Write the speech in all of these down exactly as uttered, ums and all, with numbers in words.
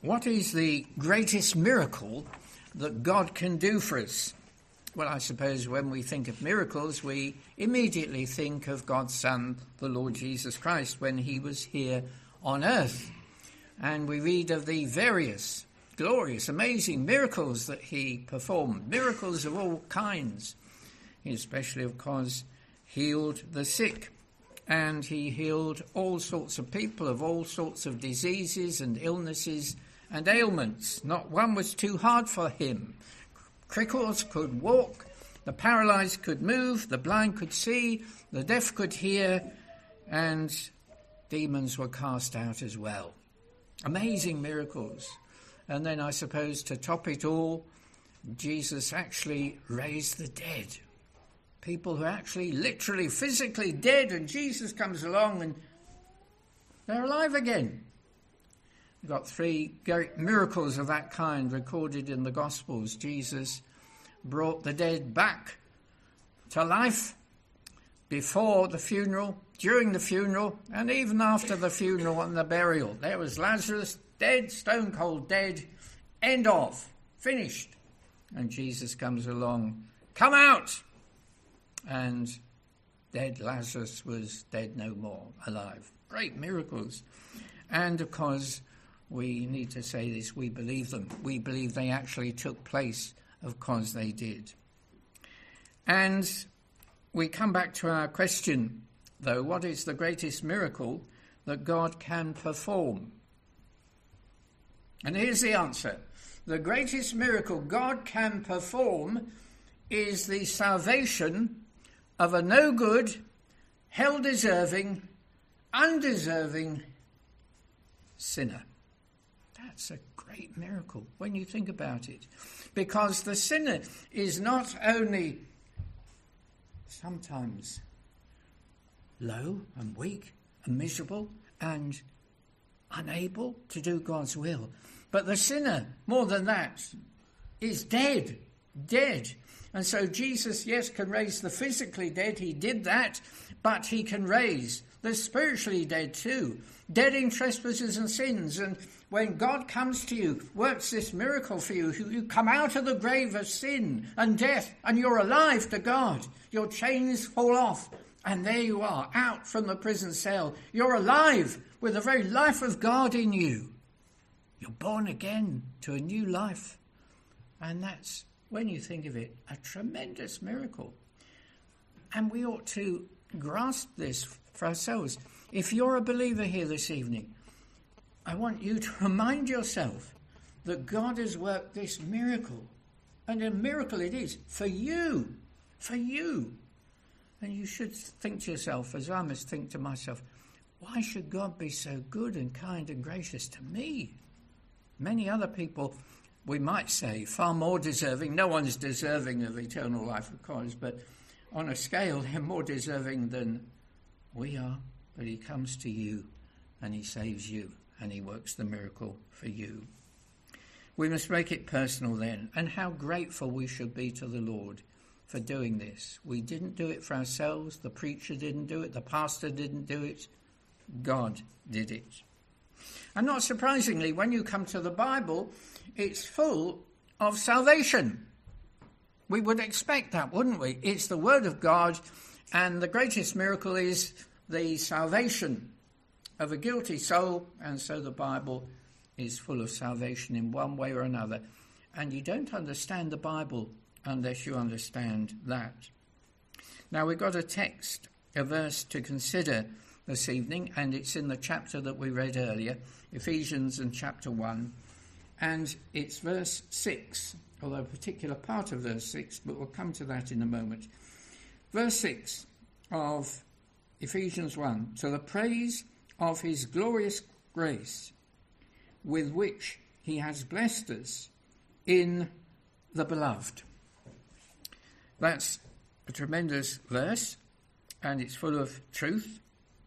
What is the greatest miracle that God can do for us? Well, I suppose when we think of miracles, we immediately think of God's Son, the Lord Jesus Christ, when he was here on earth. And we read of the various glorious, amazing miracles that he performed, miracles of all kinds. He especially, of course, healed the sick, and he healed all sorts of people of all sorts of diseases and illnesses and ailments. Not one was too hard for him. Cripples could walk, the paralyzed could move, the blind could see, the deaf could hear, and demons were cast out as well. Amazing miracles. And then I suppose to top it all, Jesus actually raised the dead. People who are actually literally, physically dead, and Jesus comes along and they're alive again. We've got three great miracles of that kind recorded in the Gospels. Jesus brought the dead back to life before the funeral, during the funeral, and even after the funeral and the burial. There was Lazarus, dead, stone cold dead, end of, finished. And Jesus comes along, come out! And dead Lazarus was dead no more, alive. Great miracles. And of course, we need to say this, we believe them. We believe they actually took place. Of course they did. And we come back to our question, though, what is the greatest miracle that God can perform? And here's the answer. The greatest miracle God can perform is the salvation of a no good, hell-deserving, undeserving sinner. That's a great miracle when you think about it. Because the sinner is not only sometimes low and weak and miserable and unable to do God's will, but the sinner, more than that, is dead, dead. And so Jesus, yes, can raise the physically dead. He did that, but he can raise the spiritually dead too, dead in trespasses and sins. And when God comes to you, works this miracle for you, you come out of the grave of sin and death, and you're alive to God. Your chains fall off, and there you are, out from the prison cell. You're alive with the very life of God in you. You're born again to a new life. And that's, when you think of it, a tremendous miracle. And we ought to grasp this for ourselves. If you're a believer here this evening, I want you to remind yourself that God has worked this miracle. And a miracle it is for you, for you. And you should think to yourself, as I must think to myself, why should God be so good and kind and gracious to me? Many other people, we might say, far more deserving. No one's deserving of eternal life, of course, but on a scale, they're more deserving than we are. But he comes to you and he saves you and he works the miracle for you. We must make it personal then, and how grateful we should be to the Lord for doing this. We didn't do it for ourselves. The preacher didn't do it. The pastor didn't do it. God did it. And not surprisingly, when you come to the Bible, it's full of salvation. We would expect that, wouldn't we? It's the word of God, and the greatest miracle is the salvation of a guilty soul, and so the Bible is full of salvation in one way or another. And you don't understand the Bible unless you understand that. Now, we've got a text, a verse to consider this evening, and it's in the chapter that we read earlier, Ephesians and chapter one, and it's verse six, although a particular part of verse six, but we'll come to that in a moment. Verse six of Ephesians one, to the praise of his glorious grace, with which he has blessed us in the beloved. That's a tremendous verse, and it's full of truth.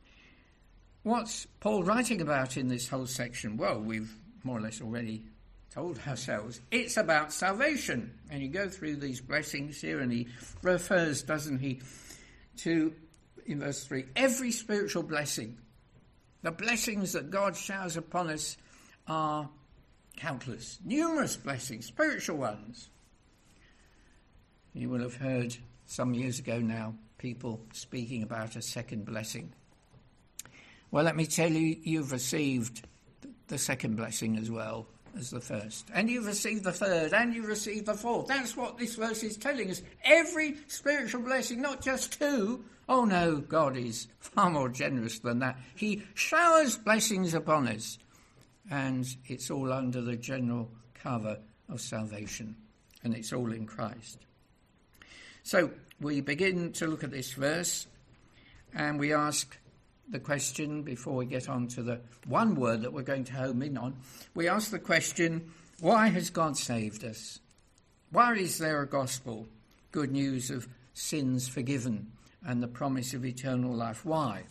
What's Paul writing about in this whole section? Well, we've more or less already told ourselves. It's about salvation. And you go through these blessings here, and he refers, doesn't he, to, in verse three, every spiritual blessing. The blessings that God showers upon us are countless, numerous blessings, spiritual ones. You will have heard some years ago now people speaking about a second blessing. Well, let me tell you, you've received the second blessing as well as the first. And you've received the third, and you've received the fourth. That's what this verse is telling us. Every spiritual blessing, not just two. Oh no, God is far more generous than that. He showers blessings upon us. And it's all under the general cover of salvation. And it's all in Christ. So we begin to look at this verse, and we ask the question, before we get on to the one word that we're going to home in on, we ask the question, why has God saved us? Why is there a gospel, good news of sins forgiven and the promise of eternal life? Why?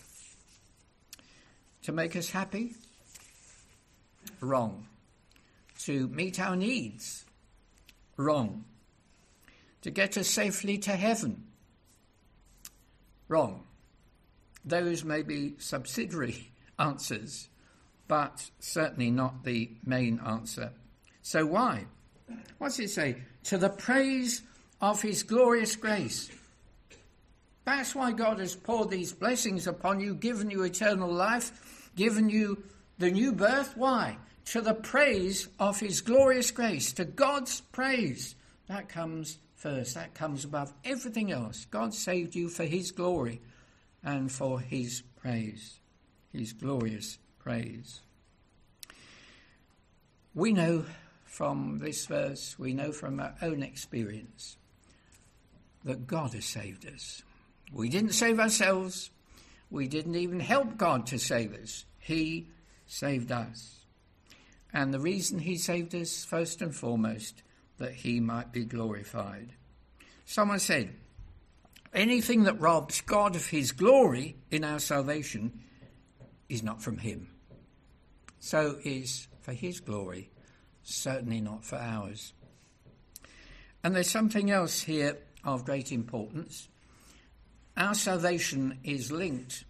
To make us happy? Wrong. To meet our needs? Wrong. To get us safely to heaven? Wrong. Those may be subsidiary answers, but certainly not the main answer. So why? What's it say? To the praise of his glorious grace. That's why God has poured these blessings upon you, given you eternal life, given you the new birth. Why? To the praise of his glorious grace, to God's praise. That comes first. That comes above everything else. God saved you for his glory and for his praise, his glorious praise. We know from this verse, we know from our own experience, that God has saved us. We didn't save ourselves. We didn't even help God to save us. He saved us. And the reason he saved us, first and foremost, that he might be glorified. Someone said, anything that robs God of his glory in our salvation is not from him. So is for his glory, certainly not for ours. And there's something else here of great importance. Our salvation is linked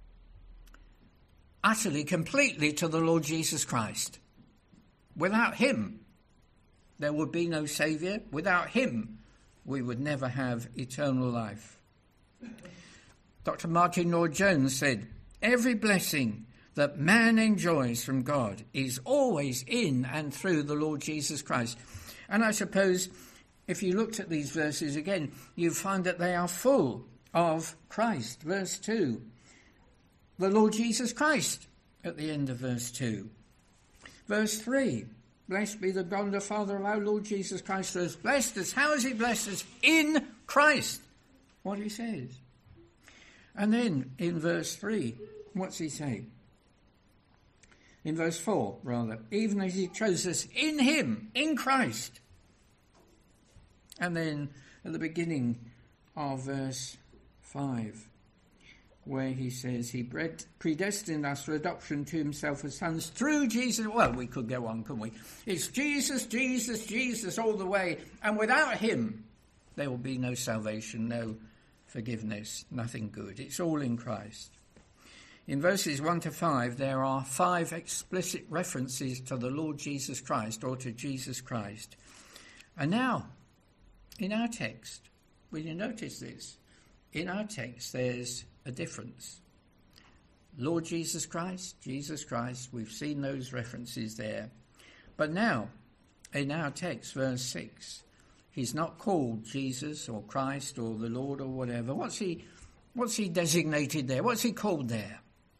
utterly, completely to the Lord Jesus Christ. Without him, there would be no Saviour. Without him, we would never have eternal life. Doctor Martin Lloyd-Jones said, every blessing that man enjoys from God is always in and through the Lord Jesus Christ. And I suppose if you looked at these verses again, you find that they are full of Christ. Verse two, the Lord Jesus Christ at the end of verse two. Verse three, blessed be the God and the Father of our Lord Jesus Christ, who has blessed us. How has he blessed us? In Christ. What he says. And then in verse three, what's he say? In verse four, rather, even as he chose us in him, in Christ. And then at the beginning of verse five, where he says he predestined us for adoption to himself as sons through Jesus. Well, we could go on, couldn't we? It's Jesus, Jesus, Jesus all the way. And without him, there will be no salvation, no forgiveness, nothing good. It's all in Christ. In verses one to five, there are five explicit references to the Lord Jesus Christ, or to Jesus Christ. And now, in our text, will you notice this? In our text, there's a difference. Lord Jesus Christ, Jesus Christ, we've seen those references there. But now, in our text, verse six, he's not called Jesus or Christ or the Lord or whatever. What's he, what's he designated there? What's he called there?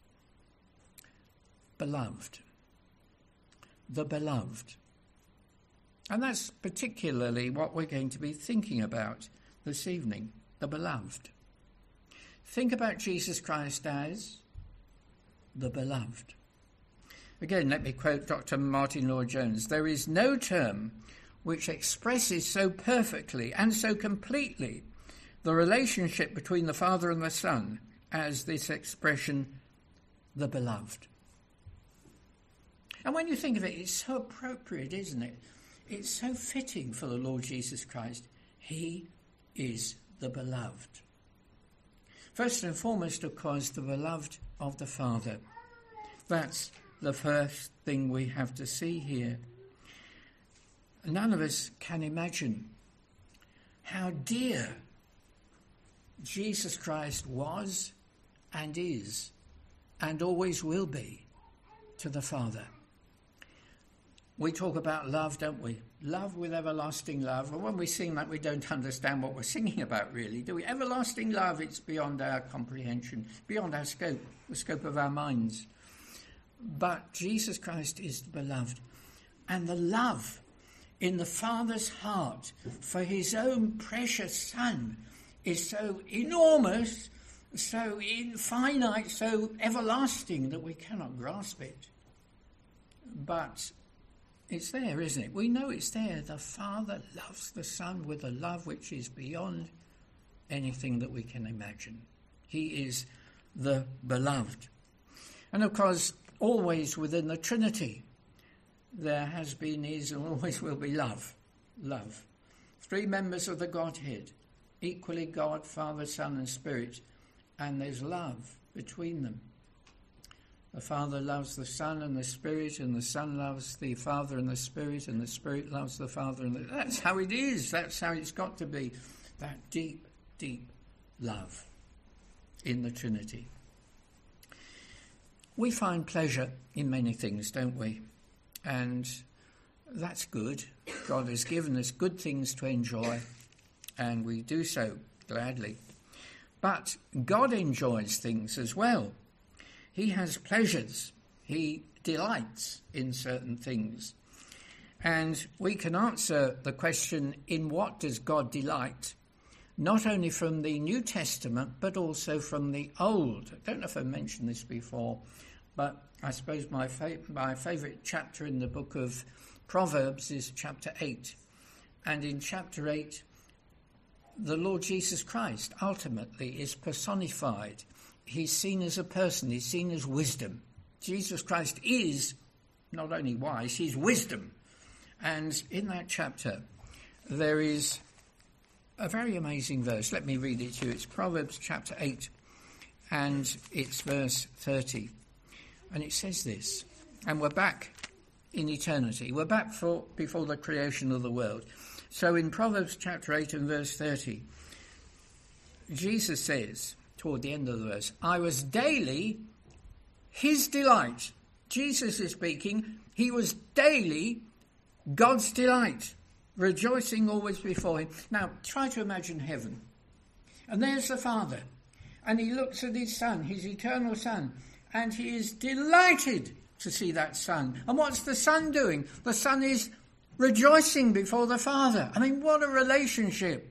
Beloved. The beloved. And that's particularly what we're going to be thinking about this evening, the beloved. Think about Jesus Christ as the beloved. Again, let me quote Doctor Martin Lloyd-Jones. There is no term which expresses so perfectly and so completely the relationship between the Father and the Son as this expression, the beloved. And when you think of it, it's so appropriate, isn't it? It's so fitting for the Lord Jesus Christ. He is the beloved. First and foremost, of course, the beloved of the Father. That's the first thing we have to see here. none of us can imagine how dear Jesus Christ was and is and always will be to the Father. We talk about love, don't we? Love with everlasting love. And when we sing that, we don't understand what we're singing about, really, do we? Everlasting love, it's beyond our comprehension, beyond our scope, the scope of our minds. But Jesus Christ is the beloved. And the love in the Father's heart for his own precious Son is so enormous, so infinite, so everlasting that we cannot grasp it. But it's there, isn't it? We know it's there. The Father loves the Son with a love which is beyond anything that we can imagine. He is the beloved. And of course, always within the Trinity, there has been, is, and always will be love. Love. Three members of the Godhead, equally God, Father, Son, and Spirit, and there's love between them. The Father loves the Son and the Spirit, and the Son loves the Father and the Spirit, and the Spirit loves the Father. And the... That's how it is. That's how it's got to be. That deep, deep love in the Trinity. We find pleasure in many things, don't we? And that's good. God has given us good things to enjoy, and we do so gladly. But God enjoys things as well. He has pleasures. He delights in certain things. And we can answer the question, in what does God delight? Not only from the New Testament, but also from the Old. I don't know if I mentioned this before, but I suppose my, fa- my favourite chapter in the book of Proverbs is chapter eight. And in chapter eight, the Lord Jesus Christ ultimately is personified. He's seen as a person. He's seen as wisdom. Jesus Christ is not only wise, he's wisdom. And in that chapter, there is a very amazing verse. Let me read it to you. It's Proverbs chapter eight, and it's verse thirty. And it says this, and we're back in eternity. We're back for, before the creation of the world. So in Proverbs chapter eight and verse thirty, Jesus says, toward the end of the verse, I was daily his delight. Jesus is speaking. He was daily God's delight, rejoicing always before him. Now, try to imagine heaven. And there's the Father. And he looks at his Son, his eternal Son, and he is delighted to see that Son. And what's the Son doing? The Son is rejoicing before the Father. I mean, what a relationship.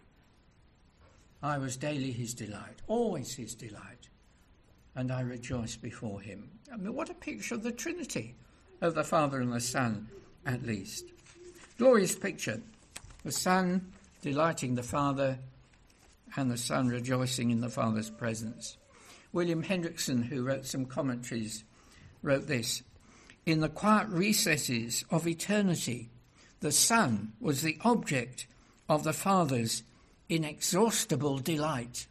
I was daily his delight, always his delight, and I rejoice before him. I mean, what a picture of the Trinity, of the Father and the Son, at least. Glorious picture. The Son delighting the Father, and the Son rejoicing in the Father's presence. William Hendrickson, who wrote some commentaries, wrote this, in the quiet recesses of eternity, the Son was the object of the Father's inexhaustible delight.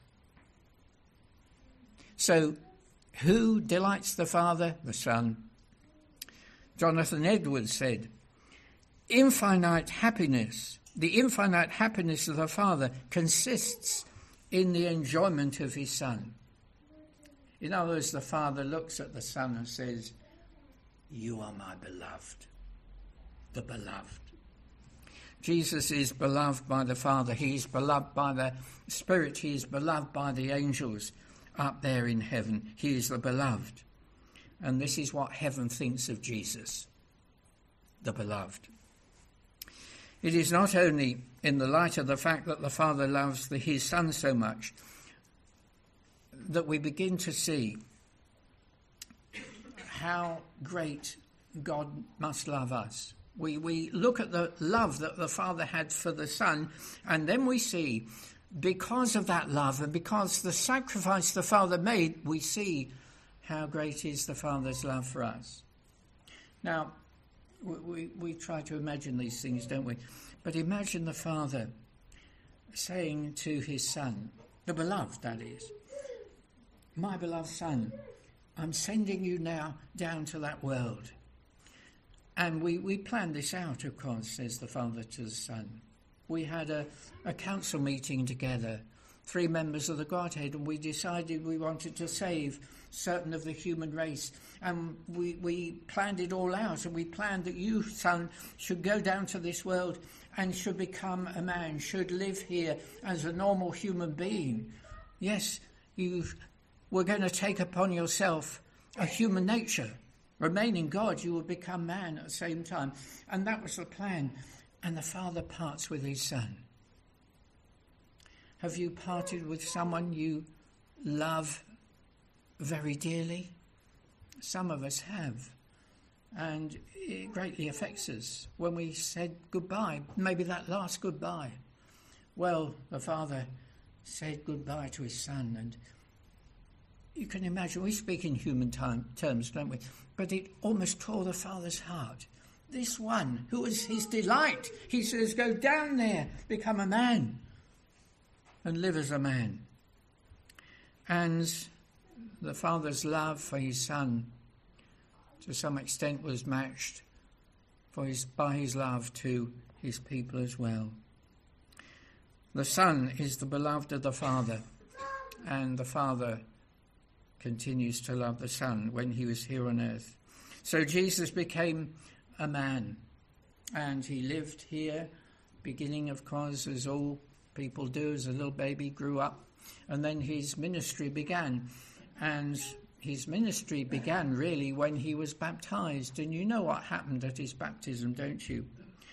So, who delights the Father? The Son. Jonathan Edwards said, infinite happiness, the infinite happiness of the Father consists in the enjoyment of his Son. In other words, the Father looks at the Son and says, you are my beloved, the beloved. Jesus is beloved by the Father. He is beloved by the Spirit. He is beloved by the angels up there in heaven. He is the beloved. And this is what heaven thinks of Jesus, the beloved. It is not only in the light of the fact that the Father loves the, his Son so much that we begin to see how great God must love us. We we look at the love that the Father had for the Son, and then we see, because of that love and because the sacrifice the Father made, we see how great is the Father's love for us. Now, we, we, we try to imagine these things, don't we? But imagine the Father saying to his Son, the beloved, that is, my beloved Son, I'm sending you now down to that world. And we, we planned this out, of course, says the Father to the Son. We had a, a council meeting together, three members of the Godhead, and we decided we wanted to save certain of the human race. And we, we planned it all out, and we planned that you, Son, should go down to this world and should become a man, should live here as a normal human being. Yes, you were going to take upon yourself a human nature. Remaining God, you will become man at the same time. And that was the plan. And the Father parts with his Son. Have you parted with someone you love very dearly? Some of us have. And it greatly affects us when we said goodbye, maybe that last goodbye. Well, the Father said goodbye to his Son, and you can imagine, we speak in human time, terms, don't we? But it almost tore the Father's heart. This one who was his delight, he says, go down there, become a man, and live as a man. And the Father's love for his Son, to some extent, was matched for his, by his love to his people as well. The Son is the beloved of the Father, and the Father continues to love the Son when he was here on earth. So Jesus became a man, and he lived here, beginning, of course, as all people do, as a little baby grew up, and then his ministry began. And his ministry began really when he was baptized, and you know what happened at his baptism, don't you?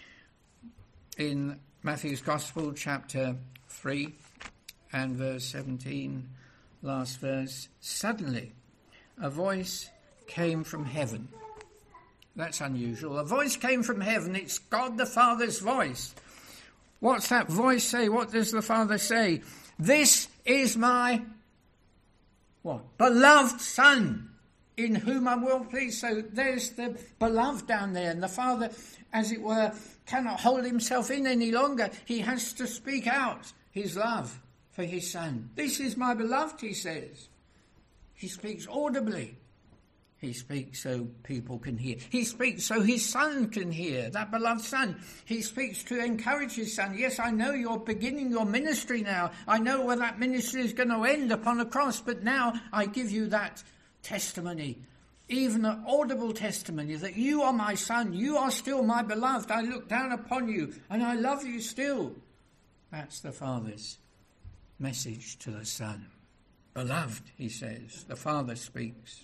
In Matthew's Gospel, chapter three and verse seventeen, last verse, suddenly a voice came from heaven. That's unusual. A voice came from heaven. It's God the Father's voice. What's that voice say? What does the Father say? This is my what? Beloved Son, in whom I'm well pleased. So there's the beloved down there, and the Father, as it were, cannot hold himself in any longer. He has to speak out his love for his Son. This is my beloved, he says. He speaks audibly. He speaks so people can hear. He speaks so his Son can hear, that beloved Son. He speaks to encourage his Son. Yes, I know you're beginning your ministry now. I know where that ministry is going to end, upon a cross. But now I give you that testimony, even an audible testimony, that you are my Son. You are still my beloved. I look down upon you and I love you still. That's the Father's message to the Son. Beloved, he says. The Father speaks.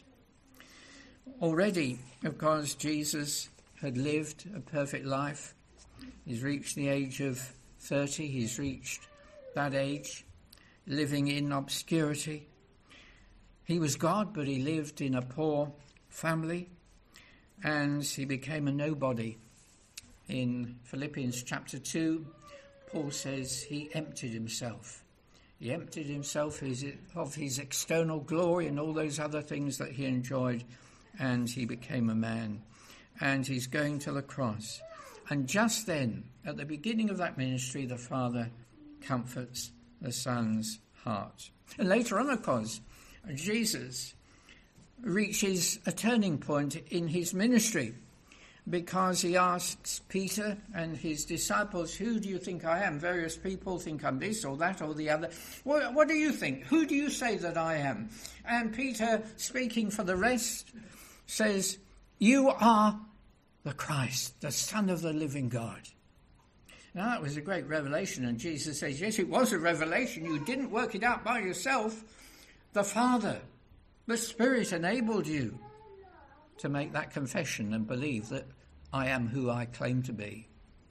Already, of course, Jesus had lived a perfect life. He's reached the age of thirty. He's reached that age, living in obscurity. He was God, but he lived in a poor family, and he became a nobody. In Philippians chapter two, Paul says he emptied himself. He emptied himself of his external glory and all those other things that he enjoyed, and he became a man. And he's going to the cross. And just then, at the beginning of that ministry, the Father comforts the Son's heart. And later on, of course, Jesus reaches a turning point in his ministry, because he asks Peter and his disciples, who do you think I am? Various people think I'm this or that or the other. What, what do you think? Who do you say that I am? And Peter, speaking for the rest, says, you are the Christ, the Son of the living God. Now that was a great revelation, and Jesus says, yes, it was a revelation. You didn't work it out by yourself. The Father, the Spirit enabled you to make that confession and believe that I am who I claim to be.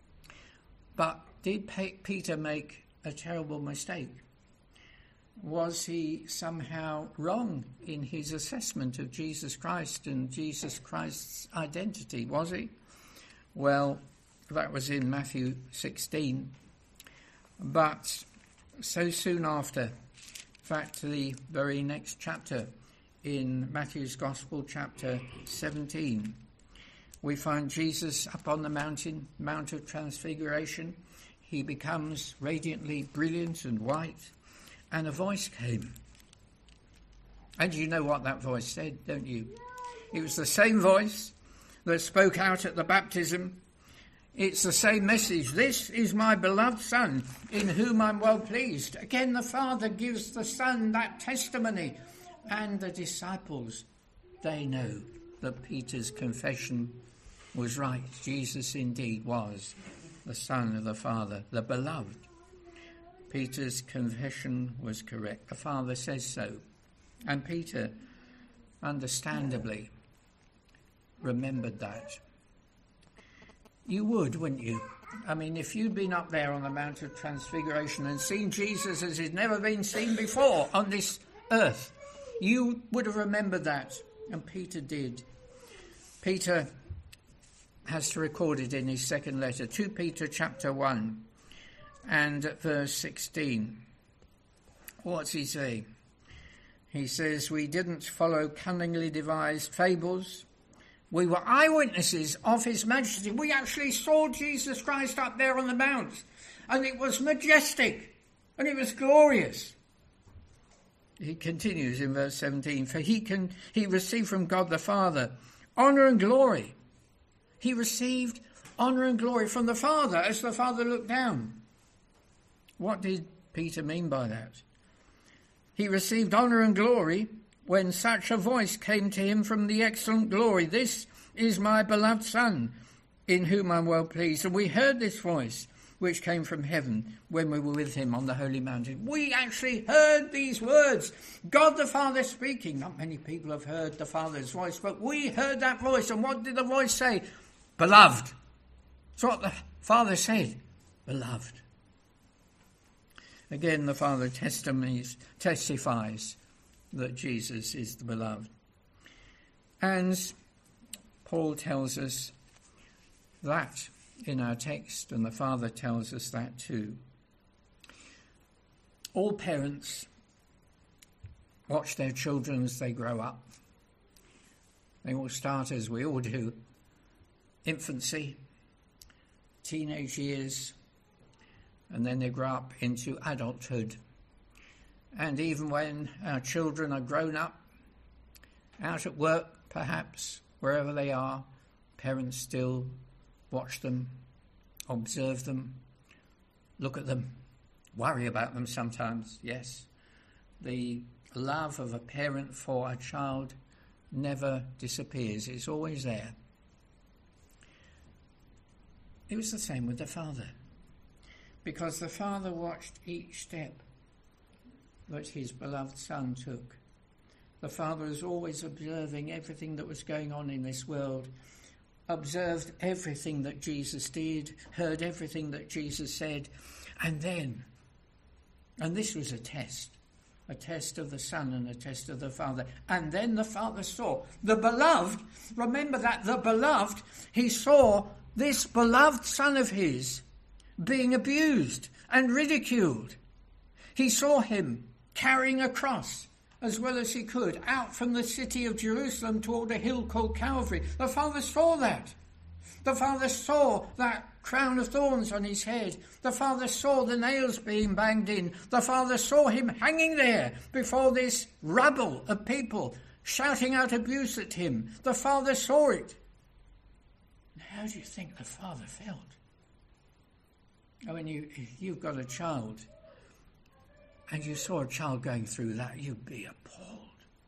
But did Peter make a terrible mistake? Was he somehow wrong in his assessment of Jesus Christ and Jesus Christ's identity? Was he? Well, that was in Matthew sixteen. But so soon after, in fact, the very next chapter, in Matthew's Gospel, chapter seventeen, we find Jesus up on the mountain, Mount of Transfiguration. He becomes radiantly brilliant and white, and a voice came. And you know what that voice said, don't you? It was the same voice that spoke out at the baptism. It's the same message. This is my beloved Son, in whom I'm well pleased. Again, the Father gives the Son that testimony. And the disciples, they know that Peter's confession was right. Jesus indeed was the Son of the Father, the beloved. Peter's confession was correct. The Father says so. And Peter, understandably, remembered that. You would, wouldn't you? I mean, if you'd been up there on the Mount of Transfiguration and seen Jesus as he'd never been seen before on this earth, you would have remembered that. And Peter did. Peter has to record it in his second letter, Second Peter chapter one and verse sixteen. What's he say? He says, we didn't follow cunningly devised fables. We were eyewitnesses of his majesty. We actually saw Jesus Christ up there on the mount, and it was majestic, and it was glorious. He continues in verse seventeen, for he can he received from God the Father honour and glory. He received honour and glory from the Father as the Father looked down. What did Peter mean by that? He received honour and glory when such a voice came to him from the excellent glory. This is my beloved Son, in whom I'm well pleased. And we heard this voice, which came from heaven when we were with him on the holy mountain. We actually heard these words. God the Father speaking. Not many people have heard the Father's voice, but we heard that voice. And what did the voice say? Beloved. That's what the Father said. Beloved. Again, the Father testifies, testifies that Jesus is the beloved. And Paul tells us that in our text, and the Father tells us that too. All parents watch their children as they grow up. They all start, as we all do, infancy, teenage years, and then they grow up into adulthood. And even when our children are grown up, out at work perhaps, wherever they are, parents still watch them, observe them, look at them, worry about them sometimes, yes. The love of a parent for a child never disappears. It's always there. It was the same with the Father, because the Father watched each step that his beloved Son took. The Father was always observing everything that was going on in this world, observed everything that Jesus did, heard everything that Jesus said, and then, and this was a test, a test of the Son and a test of the Father, and then the Father saw the beloved, remember that, the beloved, he saw this beloved Son of his being abused and ridiculed. He saw him carrying a cross as well as he could out from the city of Jerusalem toward a hill called Calvary. The Father saw that. The Father saw that crown of thorns on his head. The Father saw the nails being banged in. The Father saw him hanging there before this rabble of people shouting out abuse at him. The Father saw it. How do you think the Father felt? I mean, you, you've got a child, and you saw a child going through that, you'd be appalled.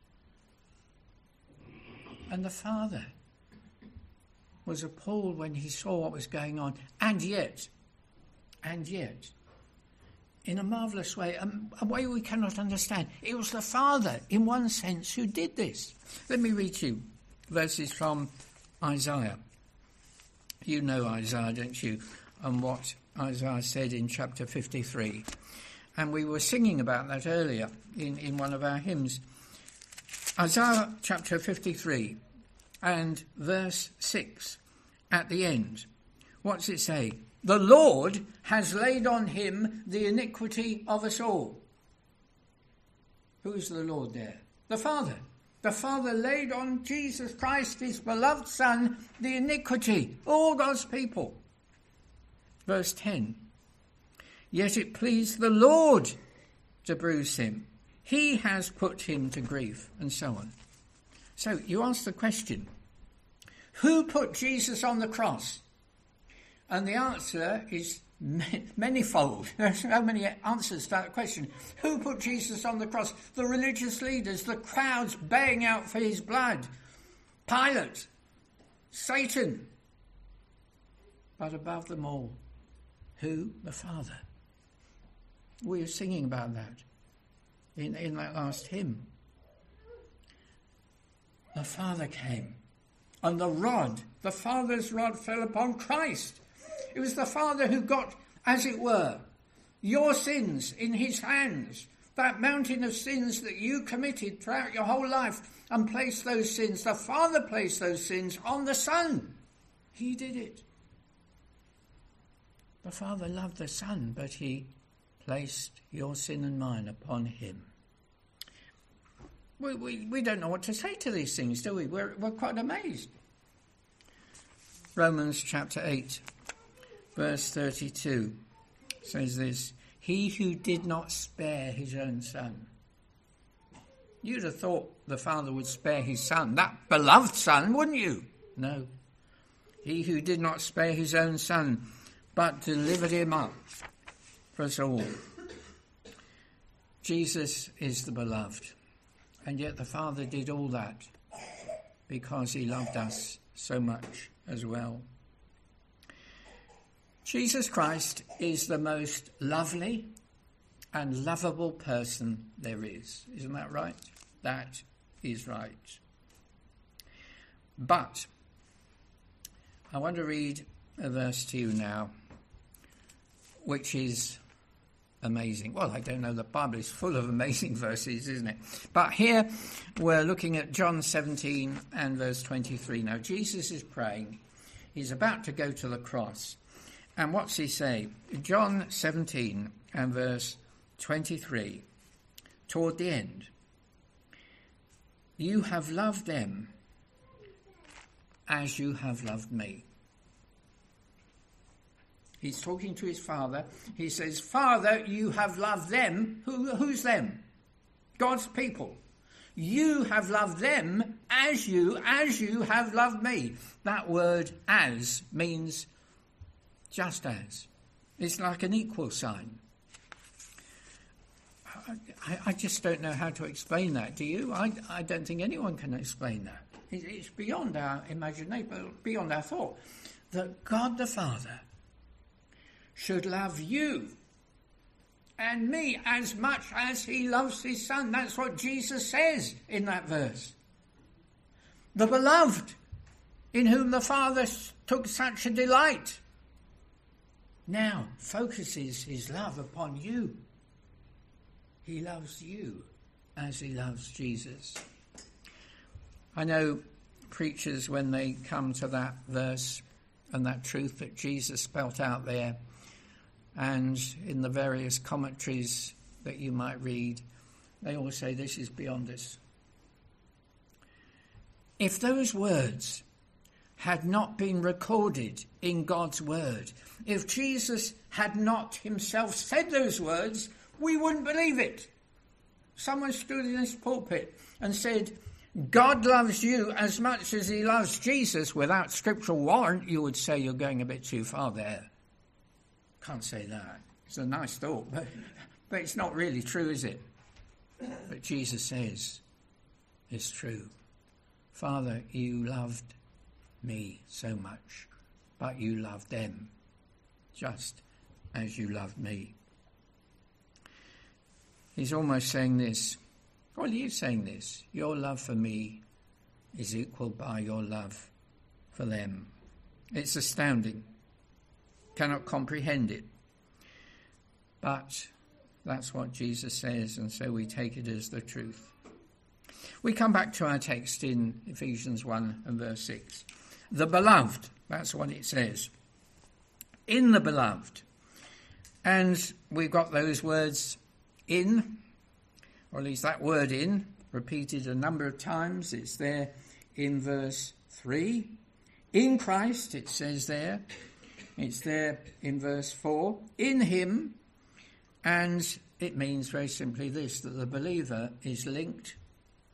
And the Father was appalled when he saw what was going on. And yet, and yet, in a marvellous way, a, a way we cannot understand, it was the Father, in one sense, who did this. Let me read you verses from Isaiah. You know Isaiah, don't you? And what Isaiah said in chapter fifty-three. And we were singing about that earlier in, in one of our hymns. Isaiah chapter fifty-three and verse six at the end. What's it say? The Lord has laid on him the iniquity of us all. Who is the Lord there? The Father. The Father laid on Jesus Christ, his beloved Son, the iniquity, all God's people. Verse ten. Yet it pleased the Lord to bruise him. He has put him to grief, and so on. So you ask the question, Who put Jesus on the cross? And the answer is manifold. There's so many answers to that question. Who put Jesus on the cross? The religious leaders, the crowds baying out for his blood. Pilate, Satan. But above them all, who? The Father. We were singing about that in, in that last hymn. The Father came, and the rod, the Father's rod, fell upon Christ. It was the Father who got, as it were, your sins in his hands, that mountain of sins that you committed throughout your whole life, and placed those sins, the Father placed those sins on the Son. He did it. The Father loved the Son, but he placed your sin and mine upon him. We, we, we don't know what to say to these things, do we? We're, we're quite amazed. Romans chapter eight, verse thirty-two says this: he who did not spare his own Son. You'd have thought the Father would spare his Son, that beloved Son, wouldn't you? No. He who did not spare his own Son, but delivered him up for us all. Jesus is the beloved. And yet the Father did all that because he loved us so much as well. Jesus Christ is the most lovely and lovable person there is. Isn't that right? That is right. But I want to read a verse to you now, which is amazing. Well, I don't know, the Bible is full of amazing verses, isn't it? But here we're looking at John seventeen and verse twenty-three. Now, Jesus is praying. He's about to go to the cross. And what's he say? John seventeen and verse twenty-three, toward the end. You have loved them as you have loved me. He's talking to his Father. He says, Father, you have loved them. Who, who's them? God's people. You have loved them as you, as you have loved me. That word as means just as. It's like an equal sign. I, I just don't know how to explain that. Do you? I, I don't think anyone can explain that. It, it's beyond our imagination, beyond our thought. That God the Father should love you and me as much as he loves his Son. That's what Jesus says in that verse. The beloved, in whom the Father took such a delight, now focuses his love upon you. He loves you as he loves Jesus. I know preachers, when they come to that verse and that truth that Jesus spelt out there, and in the various commentaries that you might read, they all say this is beyond us. If those words had not been recorded in God's word, if Jesus had not himself said those words, we wouldn't believe it. Someone stood in this pulpit and said, God loves you as much as he loves Jesus, without scriptural warrant, you would say you're going a bit too far there. Can't say that. It's a nice thought, but, but it's not really true, is it? But Jesus says it's true. Father, you loved me so much, but you loved them just as you loved me. He's almost saying this. Well, he is saying this. Your love for me is equal by your love for them. It's astounding. Cannot comprehend it. But that's what Jesus says, and so we take it as the truth. We come back to our text in Ephesians one and verse six. The beloved, that's what it says. In the beloved. And we've got those words in, or at least that word in, repeated a number of times. It's there in verse three. In Christ, it says there. It's there in verse four. In him. And it means very simply this, that the believer is linked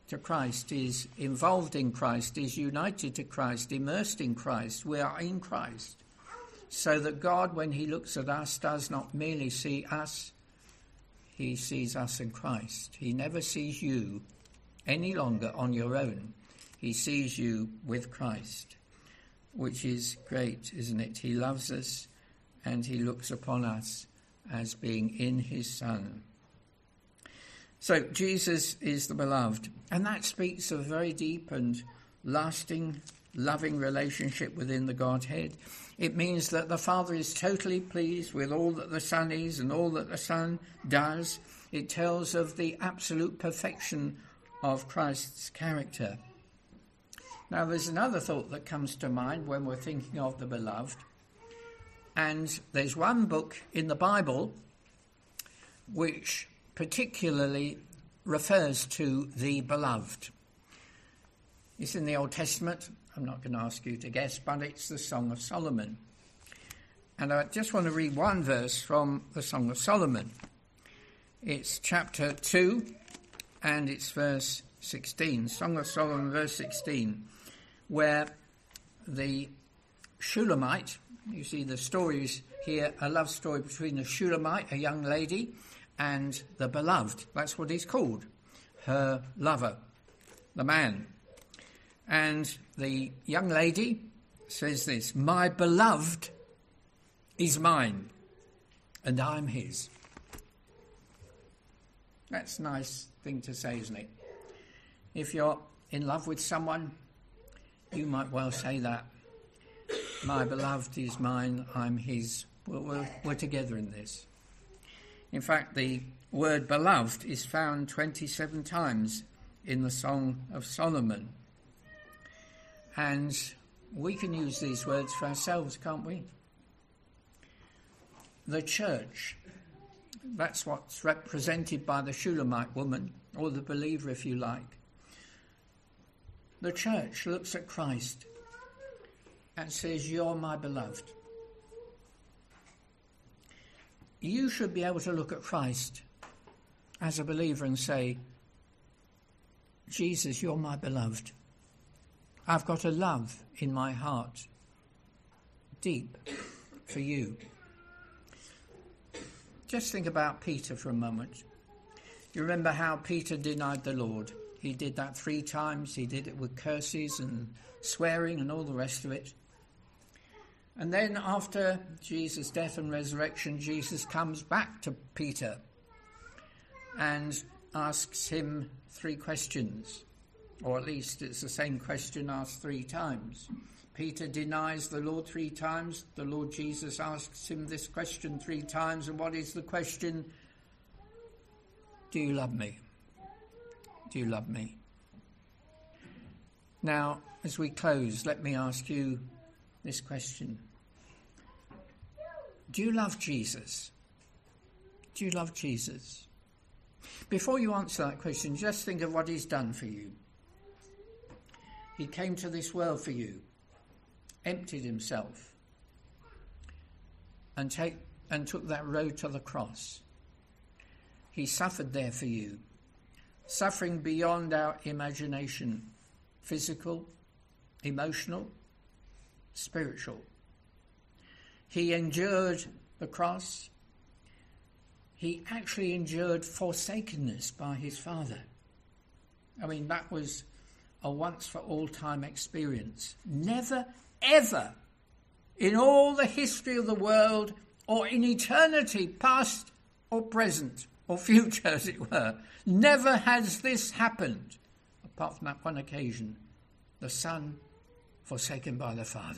to Christ, is involved in Christ, is united to Christ, immersed in Christ. We are in Christ. So that God, when he looks at us, does not merely see us, he sees us in Christ. He never sees you any longer on your own. He sees you with Christ, which is great, isn't it? He loves us and he looks upon us as being in his Son. So Jesus is the beloved, and that speaks of a very deep and lasting, loving relationship within the Godhead. It means that the Father is totally pleased with all that the Son is and all that the Son does. It tells of the absolute perfection of Christ's character. Now, there's another thought that comes to mind when we're thinking of the beloved, and there's one book in the Bible which particularly refers to the beloved. It's in the Old Testament. I'm not going to ask you to guess, but it's the Song of Solomon. And I just want to read one verse from the Song of Solomon. It's chapter two, and it's verse sixteen. Song of Solomon, verse sixteen, where the Shulamite, you see the stories here, a love story between the Shulamite, a young lady, and the beloved. That's what he's called, her lover, the man. And the young lady says this: "My beloved is mine, and I'm his." That's a nice thing to say, isn't it? If you're in love with someone, you might well say that. My beloved is mine, I'm his. We're, we're, we're together in this. In fact, the word beloved is found twenty-seven times in the Song of Solomon. And we can use these words for ourselves, can't we? The church, that's what's represented by the Shulamite woman, or the believer if you like. The church looks at Christ and says, "You're my beloved." You should be able to look at Christ as a believer and say, "Jesus, you're my beloved. I've got a love in my heart, deep, for you." Just think about Peter for a moment. You remember how Peter denied the Lord. He did that three times. He did it with curses and swearing and all the rest of it. And then after Jesus' death and resurrection, Jesus comes back to Peter and asks him three questions. Or at least it's the same question asked three times. Peter denies the Lord three times. The Lord Jesus asks him this question three times. And what is the question? Do you love me? Do you love me? Now, as we close, let me ask you this question. Do you love Jesus? Do you love Jesus? Before you answer that question, just think of what he's done for you. He came to this world for you, emptied himself, and, take, and took that road to the cross. He suffered there for you, suffering beyond our imagination, physical, emotional, spiritual. He endured the cross. He actually endured forsakenness by his Father. I mean, that was a once-for-all-time experience. Never, ever, in all the history of the world, or in eternity, past or present, or future, as it were, never has this happened, apart from that one occasion, the Son forsaken by the Father.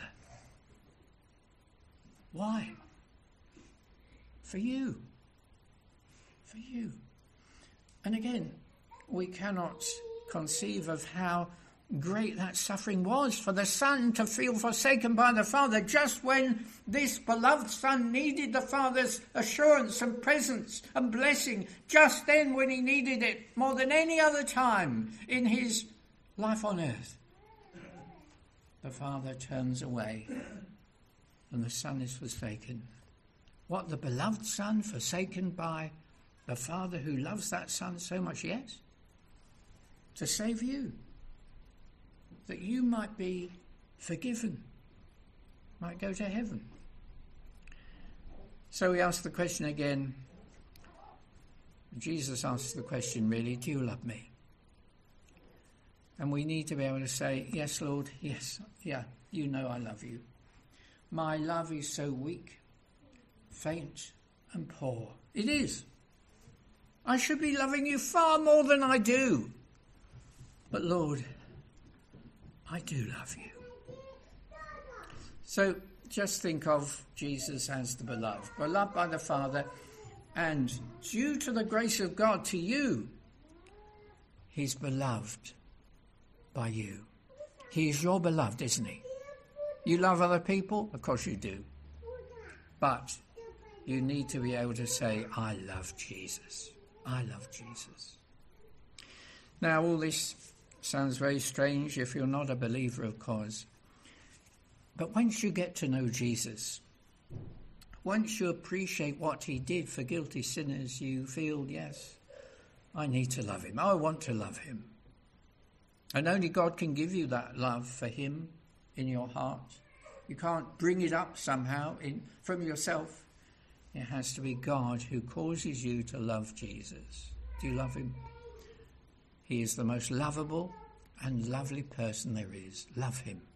Why? For you. For you. And again, we cannot conceive of how great that suffering was for the Son to feel forsaken by the Father just when this beloved Son needed the Father's assurance and presence and blessing, just then when he needed it more than any other time in his life on earth. The Father turns away and the Son is forsaken. What, the beloved Son forsaken by the Father who loves that Son so much? Yes. to save you, that you might be forgiven, might go to heaven. So we ask the question again. Jesus asks the question, really, do you love me? And we need to be able to say, yes, Lord, yes, yeah, you know I love you. My love is so weak, faint and poor. It is. I should be loving you far more than I do. But Lord, I do love you. So just think of Jesus as the beloved, beloved by the Father, and due to the grace of God to you, he's beloved by you. He is your beloved, isn't he? You love other people? Of course you do. But you need to be able to say, I love Jesus. I love Jesus. Now, all this sounds very strange if you're not a believer, of course. But once you get to know Jesus, once you appreciate what he did for guilty sinners, you feel, yes, I need to love him. I want to love him. And only God can give you that love for him in your heart. You can't bring it up somehow in, from yourself. It has to be God who causes you to love Jesus. Do you love him? He is the most lovable and lovely person there is. Love him.